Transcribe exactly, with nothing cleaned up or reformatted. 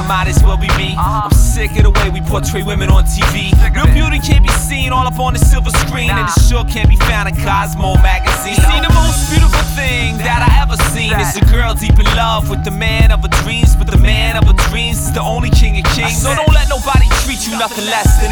might as well be me. I'm sick of the way we portray women on T V. Real beauty can't be seen all up on the silver screen, and it sure can't be found in Cosmo magazine. You see, the most beautiful thing that I ever seen is a girl deep in love with the man of her dreams, but the man of her dreams is the only king of kings. So don't let nobody treat you nothing less than